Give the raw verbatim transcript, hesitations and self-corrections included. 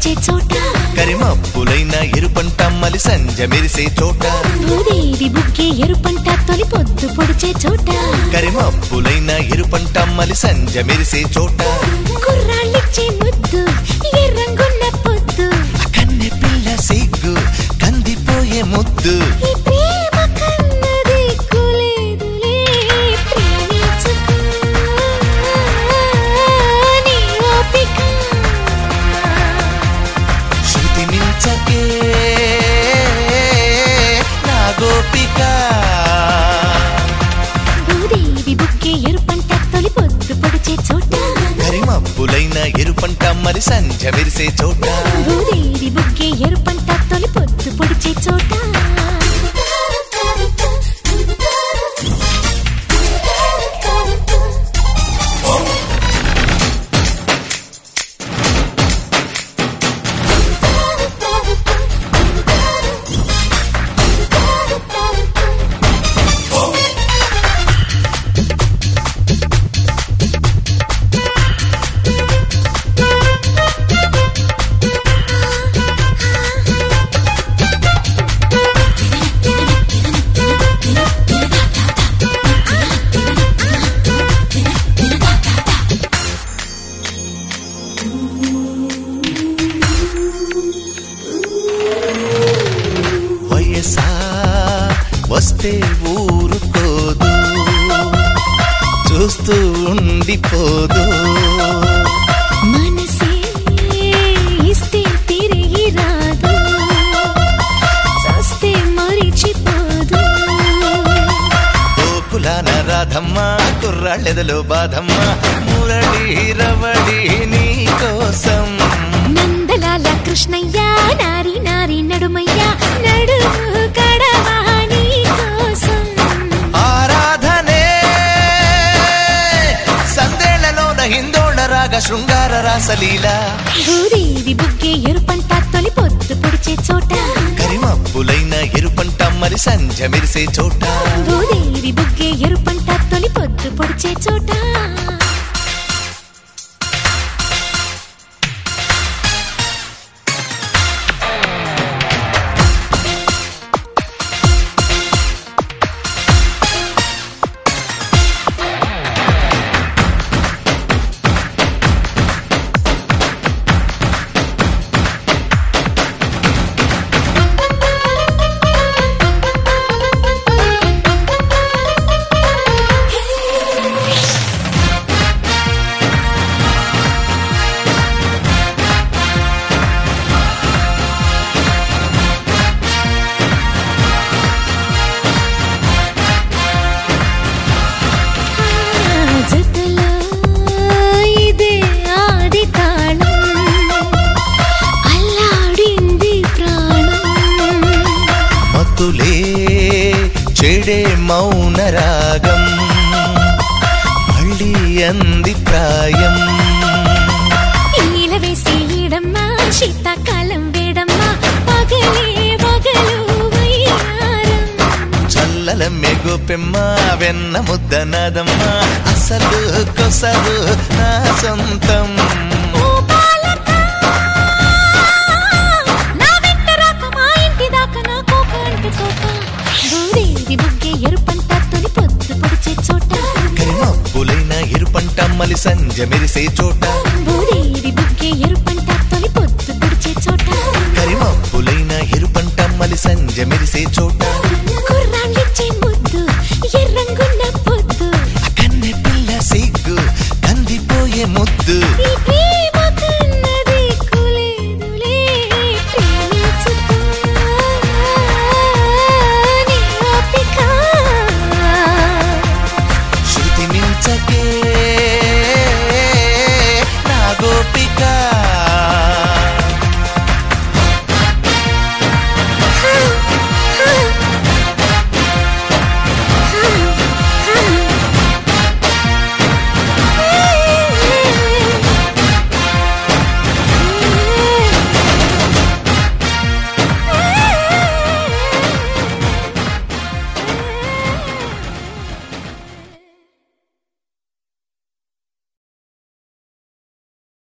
పొడిచే చోట కరిమప్పులైన ఎరుపంట మలి సంజ మెరిసే చోట భూదేవి బుగ్గే ఎరుపంట తొలి పొద్దు పొడిచే చోట కరిమప్పులైన ఎరుపంట మలి సంజ మెరిసే చోట కుర్రాళ్ళిచ్చే ముద్దు ఎర్రంగున్న పొద్దు కన్నె పిల్ల సిగ్గు కందిపోయే ముద్దు ఈ ప్రేమ కన్నది కులేదులే ప్రేమించుకో నీ ఓపిక శృతి మించకే నా గోపిక భూదేవి బుగ్గే ఎరుపంట తొలి పొద్దు పొడిచే చోట కరిమప్పులైన ఎరుపంట మరి సంజ మెరిసే చోట భూదేవి బుగ్గే ఎరుపంట తొలి పొద్దు పొడిచే చోట వయసా వస్తే ఊరుకోదు చూస్తూ ఉండిపోదు మనసే ఇస్తే తిరిగి రాదు చస్తే మరిచిపోదు గోకులాన రాధమ్మ కుర్రాళ్ళెదలో బాధమ్మ మురళి రవళి నీ కోసం నందలాల కృష్ణయ్య నారి నారి నడుమయ్య నడుము కడవా నీ కోసం ఆరాధనే సందేళ్లలోన హిందోళ రాగ శృంగార రాసలీల భూదేవి బుగ్గే ఎరుపంట తొలి పొద్దు పొడిచే చోట కరిమప్పులైన ఎరుపంట మరి సంజ మెరిసే చోట భూదేవి బుగ్గే ఎరుపంట తొలి పొద్దు పొడిచే చోట జతలో ఇదే ఆది తాళం అల్లాడింది ప్రాణం మతులే చెడే మౌన రాగం మళ్ళీ అంది ప్రాయం ఈల వేసి ఈడమ్మా శీతాకాలం వేడమ్మా పగలే పగలు వయ్యారం చల్లల మెగుపెమ్మ వెన్న ముద్ద నాదమ్మ అసలు కొసలు నా సొంతం ఓ బాలక నా వెంట రాక మా ఇంటి దాకా నా కోక అంటుకోక భూదేవి బుగ్గే ఎరుపంట తొలి పొద్దు పొడిచే చోట కరిమప్పులైన ఎరుపంట మలి సంజ మెరిసే చోట భూదేవి బుగ్గే ఎరుపంట తొలి పొద్దు పొడిచే చోట కరిమప్పులైన ఎరుపంట మలి సంజ మెరిసే చోట కుర్రాళ్ళిచ్చే ముద్దు ఎర్రంగున్న పొద్దు కన్నె పిల్ల సిగ్గు కందిపోయే ముద్దు ఈ